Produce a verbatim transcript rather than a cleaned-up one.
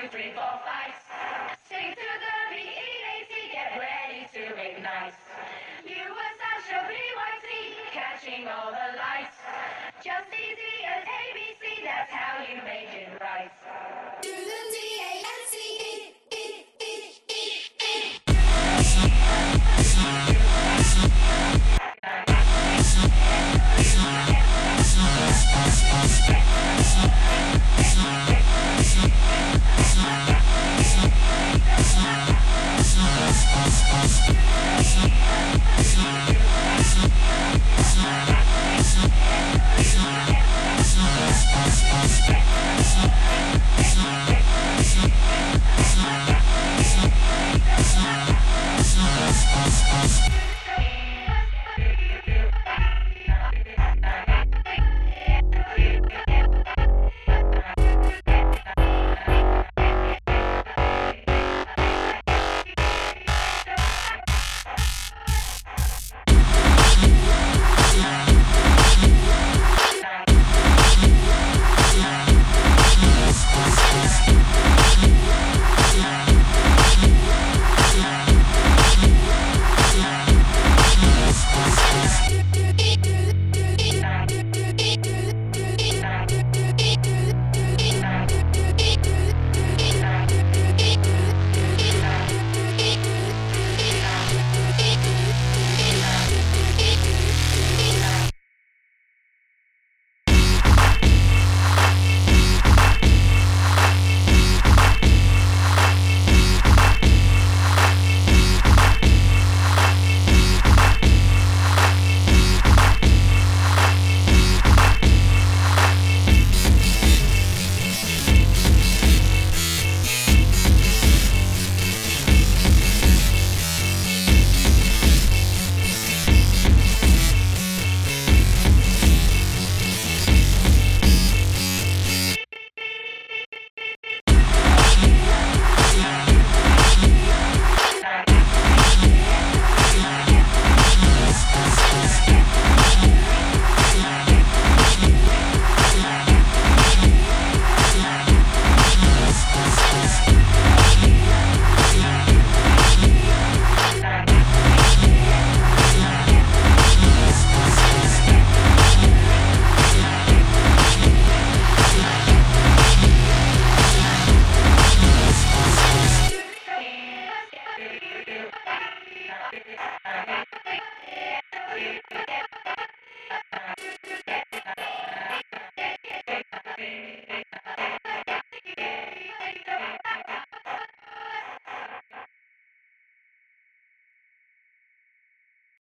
two, three, four, five. Sing to the B E A T, get ready to ignite. You were such a B Y T, catching all the lights. Just easy as A B C, that's how you made it.